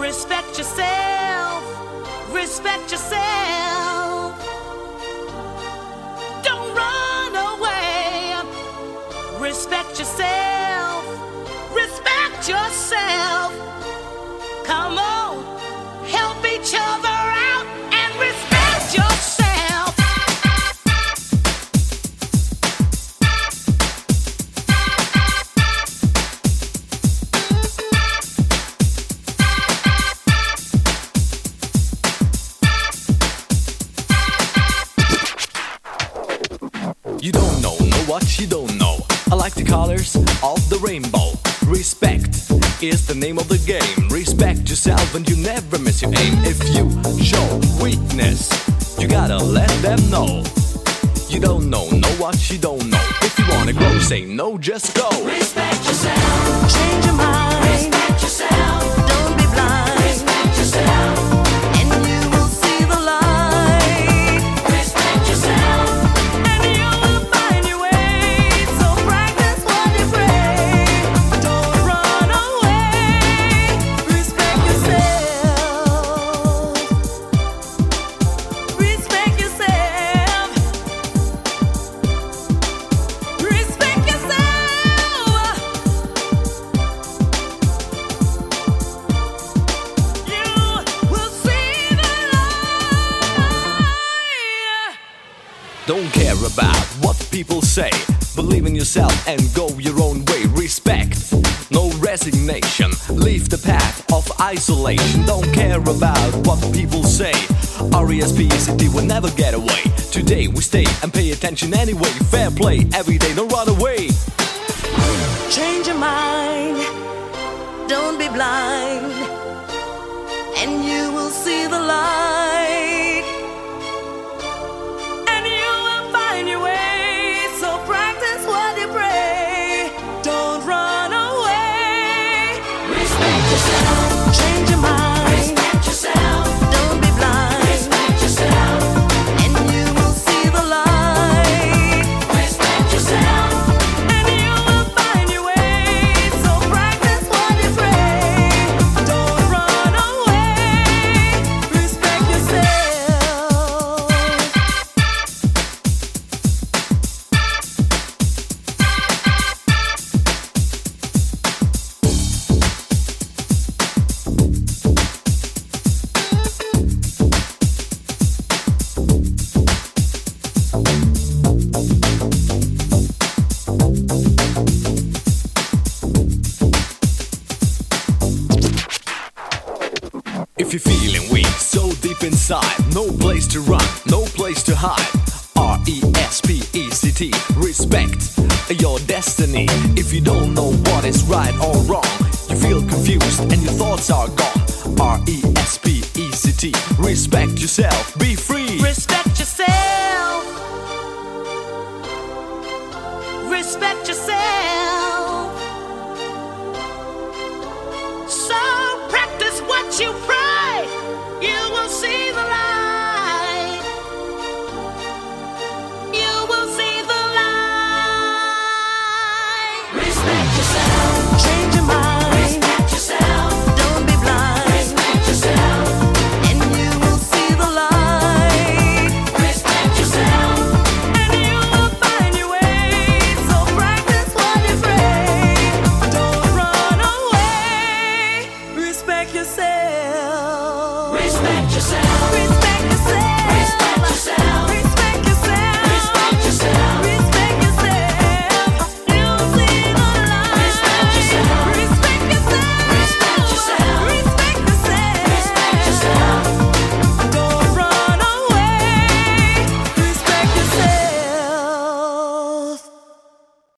Respect yourself. Respect yourself. Don't run away. Respect yourself. Respect yourself. Come on, help each other out and respect yourself. You don't know what you don't know. I like the colors of the rainbow. Respect is the name of the game. Respect yourself and you never miss your aim. If you show weakness, you gotta let them know. You don't know what you don't know. If you wanna grow, say no, just go. Respect yourself. Change your mind. Respect yourself. Don't be blind. Respect yourself. And you will see the light. Respect yourself. And you will find your way. So practice what you pray. Don't run away. Respect yourself. Respect yourself. Respect yourself. You will see the light. Don't care about what people say. Believe in yourself and go your own way. Respect, no resignation. Leave the path of isolation. Don't care about what people say. R-E-S-P-E-C-T will never get away. Today we stay and pay attention anyway. Fair play every day, don't run away. Change your mind, don't be blind, and you will see the light, and you will find your way. So practice what you pray. Don't run away. Respect yourself. Change your mind. Respect yourself. Don't be blind. Respect yourself, and you will see the light. Respect yourself. And you will find your way. So practice what you pray. Don't run away. Respect yourself. If you're feeling weak, so deep inside, no place to run, no place to hide. R-E-S-P-E-C-T, respect your destiny. If you don't know what is right or wrong, you feel confused and your thoughts are gone. R-E-S-P-E-C-T, respect yourself, be free. Respect yourself. Respect yourself. So practice what you pray. You will see the light. You will see the light. Respect yourself. Change your mind. Respect yourself. Don't be blind. Respect yourself. And you will see the light. Respect yourself. And you will find your way. So practice what you pray. Don't run away. Respect yourself. Respect yourself.